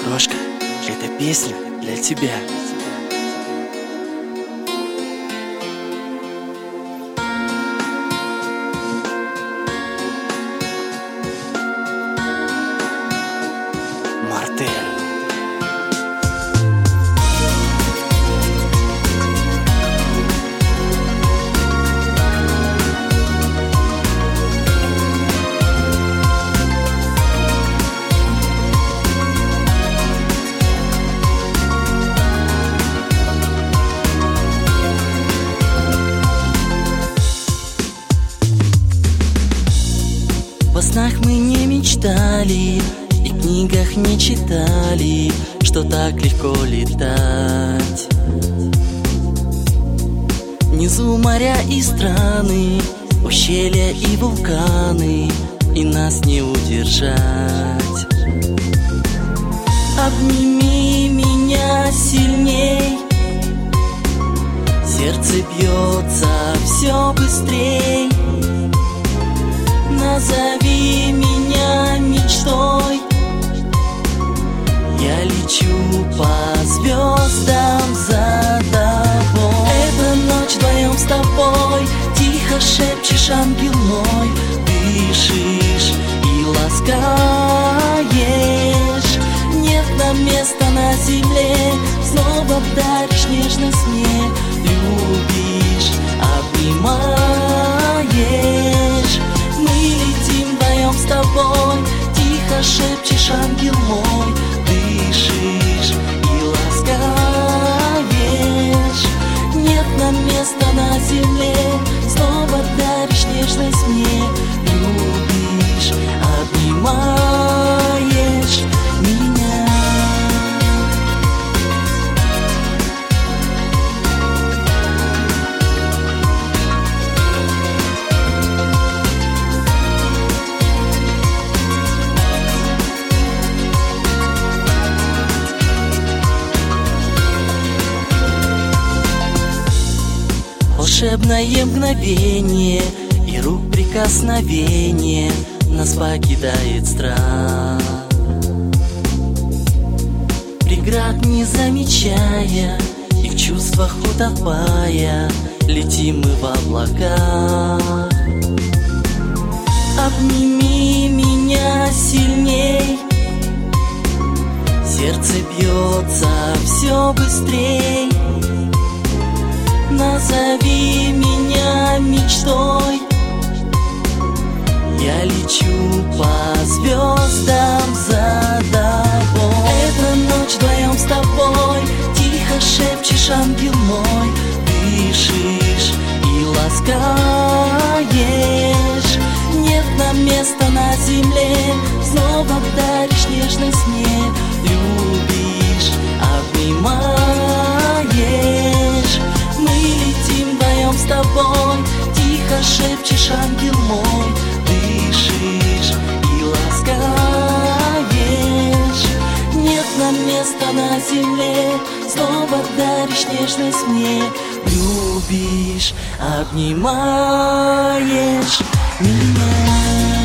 Крошка, эта песня для тебя. Мартель. Во снах мы не мечтали и в книгах не читали, что так легко летать. Внизу моря и страны, ущелья и вулканы, и нас не удержать. Обними меня сильней, сердце бьется все быстрей. Назови меня мечтой, я лечу по звездам за тобой. Эта ночь вдвоем с тобой, тихо шепчешь, ангел мой, дышишь и ласкаешь. Нет нам места на земле, снова даришь нежность мне, любишь, обнимаешь. Мы летим вдвоем с тобой, тихо шепчешь, ангел мой, дышишь и ласкаешь. Нет нам места на земле, снова даришь нежность мне, любишь, обнимаешь меня. Волшебное мгновение и рук прикосновение нас покидает страх. Преград не замечая и в чувствах утопая, летим мы в облаках. Обними меня сильней, сердце бьется все быстрей. Назови меня мечтой, я лечу по звездам за тобой. Эта ночь вдвоем с тобой, тихо шепчешь, ангел мой, дышишь и ласкаешь. Нет нам места на земле, снова даришь нежность мне, любишь, обнимаешь. Мы летим вдвоем с тобой, тихо шепчешь, ангел мой, дышишь и ласкаешь. Нет нам места на земле, снова даришь нежность мне, любишь, обнимаешь меня.